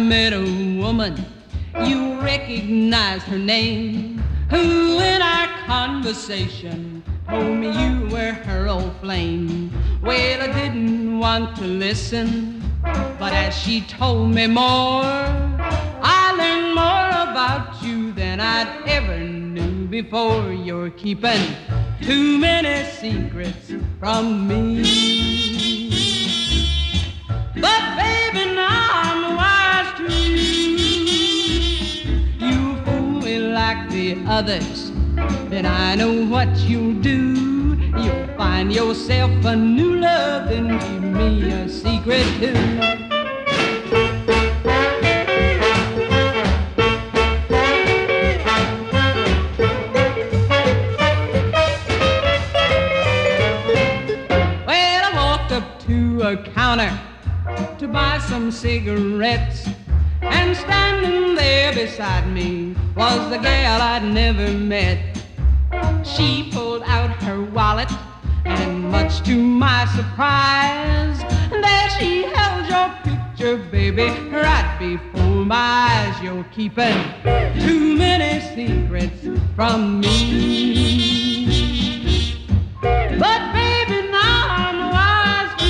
met a woman, you recognize her name, who in our conversation told me you were her old flame. Well, I didn't want to listen, but as she told me more, I learned more about you than I'd ever knew before. You're keeping too many secrets from me. But baby, now I'm wise to you. You fool me like the others, then I know what you'll do. You'll find yourself a new love and give me a secret too. A counter to buy some cigarettes, and standing there beside me was the gal I'd never met. She pulled out her wallet, and much to my surprise, there she held your picture, baby, right before my eyes. You're keeping too many secrets from me. But baby, now I'm wise to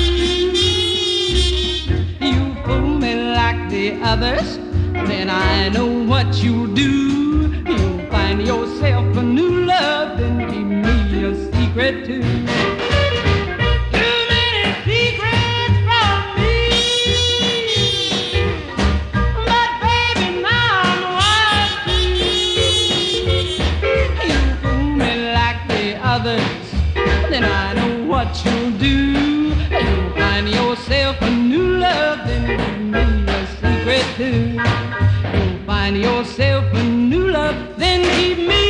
you fool me like the others, then I know what you'll do. You'll find yourself a new love, then give me a secret too. Too many secrets from me. But baby, now I'm wise to you fool me like the others, then I know what you'll do. You'll find yourself a new love, then give me a secret too. You'll find yourself a new love, then give me